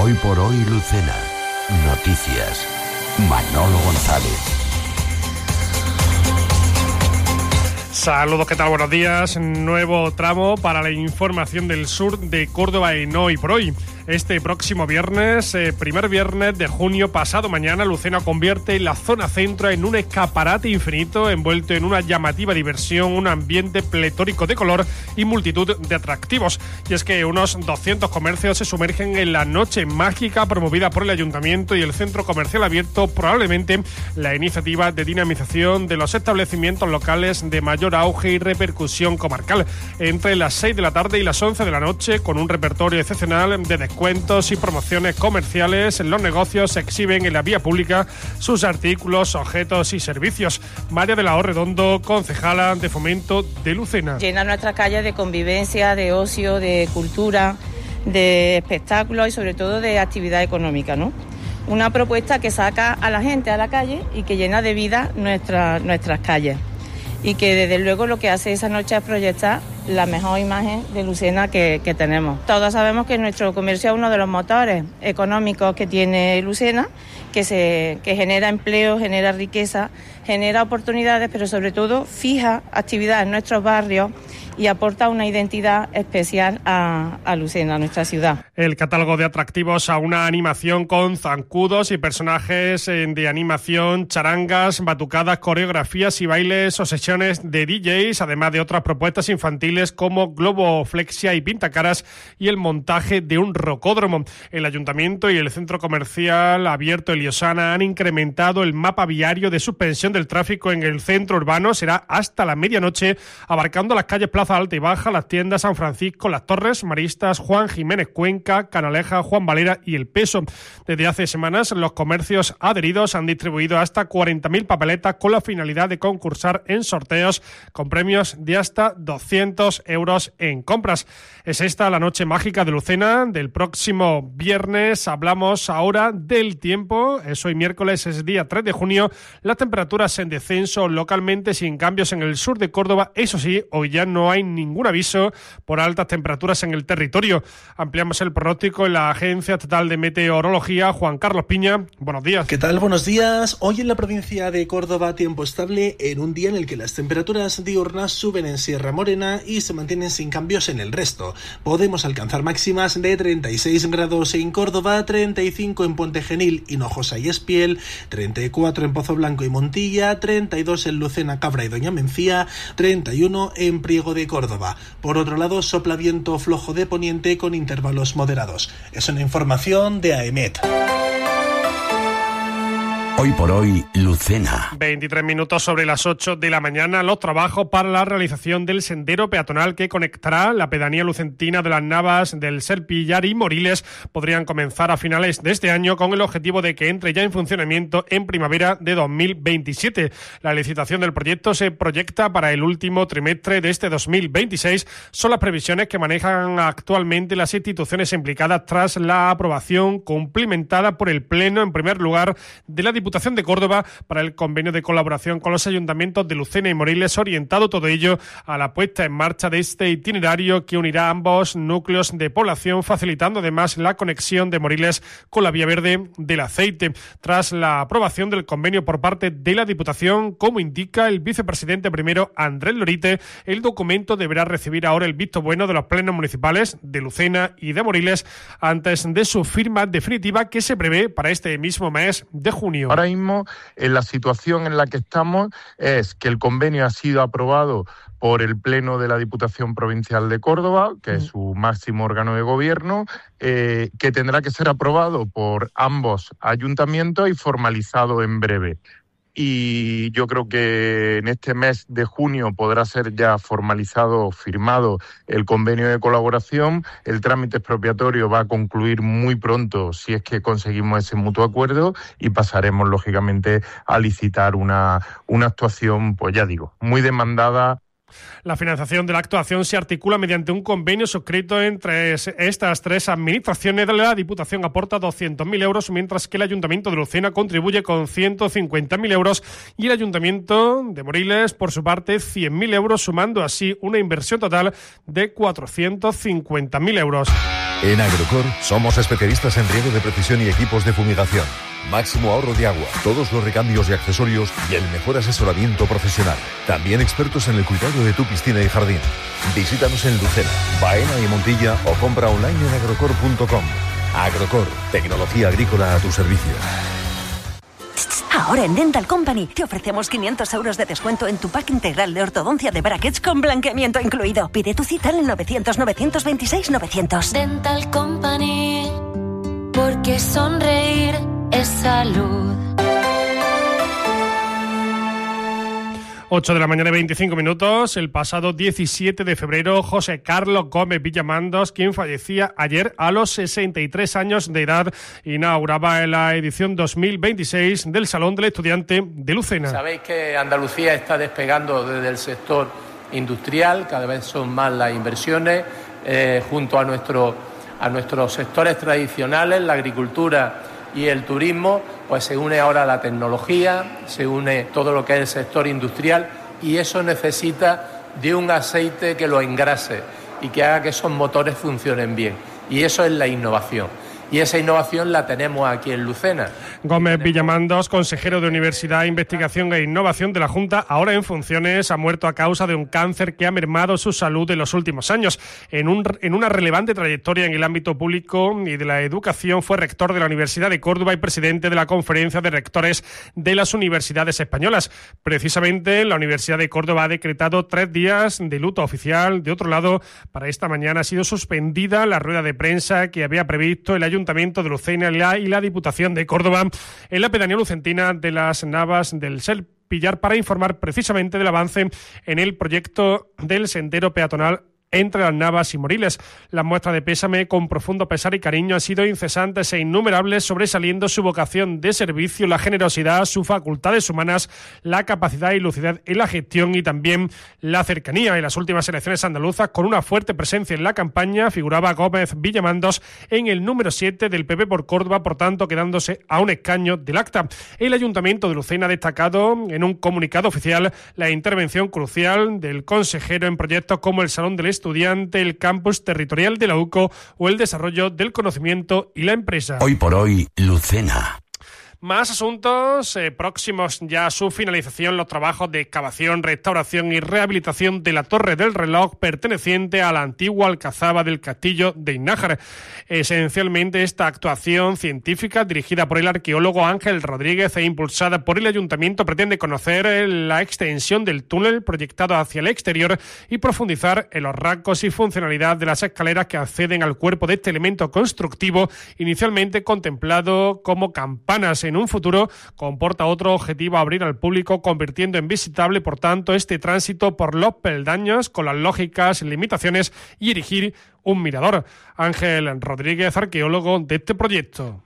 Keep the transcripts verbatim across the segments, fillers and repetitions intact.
Hoy por hoy, Lucena. Noticias. Manolo González. Saludos, ¿qué tal? Buenos días. Nuevo tramo para la información del sur de Córdoba en Hoy por Hoy. Este próximo viernes, eh, primer viernes de junio, pasado mañana, Lucena convierte la zona centro en un escaparate infinito envuelto en una llamativa diversión, un ambiente pletórico de color y multitud de atractivos. Y es que unos doscientos comercios se sumergen en la noche mágica promovida por el Ayuntamiento y el Centro Comercial Abierto, probablemente la iniciativa de dinamización de los establecimientos locales de mayor auge y repercusión comarcal. Entre las seis de la tarde y las once de la noche, con un repertorio excepcional de descuentos Cuentos y promociones comerciales, los negocios exhiben en la vía pública sus artículos, objetos y servicios. María de la O Redondo, concejala de Fomento de Lucena. Llena nuestras calles de convivencia, de ocio, de cultura, de espectáculos y sobre todo de actividad económica, ¿no? Una propuesta que saca a la gente a la calle y que llena de vida nuestra, nuestras calles. Y que desde luego lo que hace esa noche es proyectar la mejor imagen de Lucena que, que tenemos. Todos sabemos que nuestro comercio es uno de los motores económicos que tiene Lucena, que, se, que genera empleo, genera riqueza, genera oportunidades, pero sobre todo fija actividad en nuestros barrios y aporta una identidad especial a, a Lucena, a nuestra ciudad. El catálogo de atractivos a una animación con zancudos y personajes de animación, charangas, batucadas, coreografías y bailes o sesiones de D Js, además de otras propuestas infantiles como globoflexia y pintacaras y el montaje de un rocódromo. El Ayuntamiento y el Centro Comercial Abierto Eliosana han incrementado el mapa viario de suspensión del tráfico en el centro urbano. Será hasta la medianoche, abarcando las calles Plaza Alta y Baja, las tiendas San Francisco, Las Torres, Maristas, Juan Jiménez Cuenca, Canaleja, Juan Valera y El Peso. Desde hace semanas, los comercios adheridos han distribuido hasta cuarenta mil papeletas con la finalidad de concursar en sorteos con premios de hasta doscientos euros en compras. Es esta la noche mágica de Lucena del próximo viernes. Hablamos ahora del tiempo. Es hoy miércoles, es día tres de junio. Las temperaturas en descenso localmente sin cambios en el sur de Córdoba. Eso sí, hoy ya no hay ningún aviso por altas temperaturas en el territorio. Ampliamos el pronóstico en la Agencia Estatal de Meteorología. Juan Carlos Piña, buenos días. ¿Qué tal? Buenos días. Hoy en la provincia de Córdoba, tiempo estable en un día en el que las temperaturas diurnas suben en Sierra Morena y se mantienen sin cambios en el resto. Podemos alcanzar máximas de treinta y seis grados en Córdoba, treinta y cinco en Puente Genil, Hinojosa y Espiel, treinta y cuatro en Pozo Blanco y Montilla, treinta y dos en Lucena, Cabra y Doña Mencía, treinta y uno en Priego de Córdoba. Por otro lado, sopla viento flojo de poniente con intervalos moderados. Es una información de AEMET. Hoy por hoy, Lucena. veintitrés minutos sobre las ocho de la mañana. Los trabajos para la realización del sendero peatonal que conectará la pedanía lucentina de las Navas, del Serpillar y Moriles podrían comenzar a finales de este año, con el objetivo de que entre ya en funcionamiento en primavera de dos mil veintisiete. La licitación del proyecto se proyecta para el último trimestre de este dos mil veintiséis. Son las previsiones que manejan actualmente las instituciones implicadas tras la aprobación cumplimentada por el Pleno, en primer lugar, de la Diputación de Córdoba para el convenio de colaboración con los ayuntamientos de Lucena y Moriles, orientado todo ello a la puesta en marcha de este itinerario que unirá ambos núcleos de población, facilitando además la conexión de Moriles con la vía verde del aceite. Tras la aprobación del convenio por parte de la Diputación, como indica el vicepresidente primero Andrés Lorite, el documento deberá recibir ahora el visto bueno de los plenos municipales de Lucena y de Moriles antes de su firma definitiva, que se prevé para este mismo mes de junio. Ahora mismo, en la situación en la que estamos es que el convenio ha sido aprobado por el Pleno de la Diputación Provincial de Córdoba, que es su máximo órgano de gobierno, eh, que tendrá que ser aprobado por ambos ayuntamientos y formalizado en breve. Y yo creo que en este mes de junio podrá ser ya formalizado, firmado el convenio de colaboración. El trámite expropiatorio va a concluir muy pronto si es que conseguimos ese mutuo acuerdo y pasaremos, lógicamente, a licitar una, una actuación, pues ya digo, muy demandada. La financiación de la actuación se articula mediante un convenio suscrito entre estas tres administraciones. La Diputación aporta doscientos mil euros, mientras que el Ayuntamiento de Lucena contribuye con ciento cincuenta mil euros y el Ayuntamiento de Moriles, por su parte, cien mil euros, sumando así una inversión total de cuatrocientos cincuenta mil euros. En Agrocor somos especialistas en riego de precisión y equipos de fumigación. Máximo ahorro de agua, todos los recambios y accesorios y el mejor asesoramiento profesional. También expertos en el cuidado de tu piscina y jardín. Visítanos en Lucena, Baena y Montilla o compra online en agrocor punto com. Agrocor, tecnología agrícola a tu servicio. Ahora en Dental Company te ofrecemos quinientos euros de descuento en tu pack integral de ortodoncia de brackets con blanqueamiento incluido. Pide tu cita en el novecientos, novecientos veintiséis, novecientos. Dental Company, porque sonreír es salud. ocho de la mañana y veinticinco minutos. El pasado diecisiete de febrero, José Carlos Gómez Villamandos, quien fallecía ayer a los sesenta y tres años de edad, inauguraba la edición dos mil veintiséis del Salón del Estudiante de Lucena. Sabéis que Andalucía está despegando desde el sector industrial, cada vez son más las inversiones, eh, junto a, nuestro, a nuestros sectores tradicionales, la agricultura y el turismo, pues se une ahora la tecnología, se une todo lo que es el sector industrial y eso necesita de un aceite que lo engrase y que haga que esos motores funcionen bien. Y eso es la innovación. Y esa innovación la tenemos aquí en Lucena. Gómez Villamandos, consejero de Universidad, Investigación e Innovación de la Junta, ahora en funciones, ha muerto a causa de un cáncer que ha mermado su salud en los últimos años. En, un, en una relevante trayectoria en el ámbito público y de la educación, fue rector de la Universidad de Córdoba y presidente de la Conferencia de Rectores de las Universidades Españolas. Precisamente, la Universidad de Córdoba ha decretado tres días de luto oficial. De otro lado, para esta mañana ha sido suspendida la rueda de prensa que había previsto el Ayuntamiento de Lucena y la Diputación de Córdoba en la pedanía lucentina de las Navas del Selpillar para informar precisamente del avance en el proyecto del sendero peatonal entre las Navas y Moriles. Las muestras de pésame con profundo pesar y cariño han sido incesantes e innumerables, sobresaliendo su vocación de servicio, la generosidad, sus facultades humanas, la capacidad y lucidez en la gestión y también la cercanía. En las últimas elecciones andaluzas, con una fuerte presencia en la campaña, figuraba Gómez Villamandos en el número siete del P P por Córdoba, por tanto quedándose a un escaño del acta. El Ayuntamiento de Lucena ha destacado en un comunicado oficial la intervención crucial del consejero en proyectos como el Salón del Estudiante, el campus territorial de la U C O o el desarrollo del conocimiento y la empresa. Hoy por hoy, Lucena. Más asuntos eh, próximos ya a su finalización, los trabajos de excavación, restauración y rehabilitación de la Torre del Reloj perteneciente a la antigua alcazaba del Castillo de Innájar. Esencialmente, esta actuación científica dirigida por el arqueólogo Ángel Rodríguez e impulsada por el Ayuntamiento pretende conocer la extensión del túnel proyectado hacia el exterior y profundizar en los rasgos y funcionalidad de las escaleras que acceden al cuerpo de este elemento constructivo, inicialmente contemplado como campanas. En un futuro comporta otro objetivo: abrir al público, convirtiendo en visitable, por tanto, este tránsito por los peldaños con las lógicas limitaciones y erigir un mirador. Ángel Rodríguez, arqueólogo de este proyecto.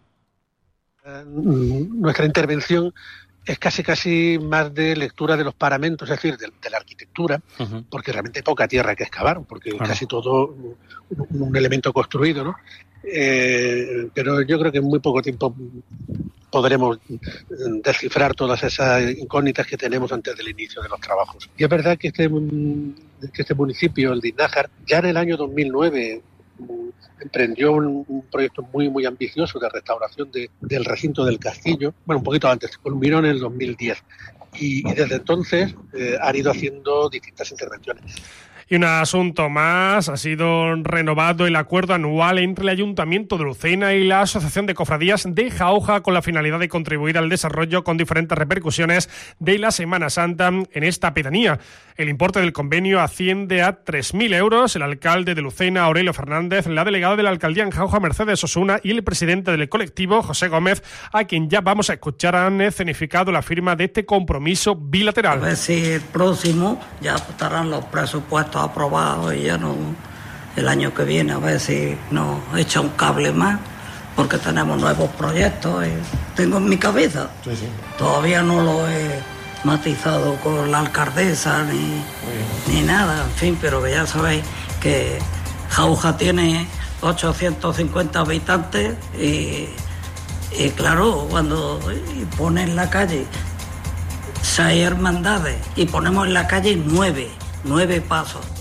Nuestra intervención es casi casi más de lectura de los paramentos, es decir, de, de la arquitectura, uh-huh. porque realmente hay poca tierra que excavar, porque claro. casi todo un, un elemento construido, ¿no? Eh, pero yo creo que en muy poco tiempo podremos descifrar todas esas incógnitas que tenemos antes del inicio de los trabajos. Y es verdad que este, que este municipio, el de Innájar, ya en el año dos mil nueve emprendió un, un proyecto muy muy ambicioso de restauración de, del recinto del castillo, bueno, un poquito antes, culminó en el dos mil diez, y, y desde entonces eh, han ido haciendo distintas intervenciones. Y un asunto más, ha sido renovado el acuerdo anual entre el Ayuntamiento de Lucena y la Asociación de Cofradías de Jauja con la finalidad de contribuir al desarrollo con diferentes repercusiones de la Semana Santa en esta pedanía. El importe del convenio asciende a tres mil euros. El alcalde de Lucena, Aurelio Fernández, la delegada de la alcaldía en Jauja, Mercedes Osuna, y el presidente del colectivo, José Gómez, a quien ya vamos a escuchar, han escenificado la firma de este compromiso bilateral. A ver si el próximo ya estarán los presupuestos aprobado y ya no, el año que viene a ver si nos echa un cable más, porque tenemos nuevos proyectos y tengo en mi cabeza, sí, sí. todavía no lo he matizado con la alcaldesa ni, ni nada, en fin, pero que ya sabéis que Jauja tiene ochocientos cincuenta habitantes y, y claro, cuando pone en la calle seis hermandades y ponemos en la calle nueve, nueve pasos.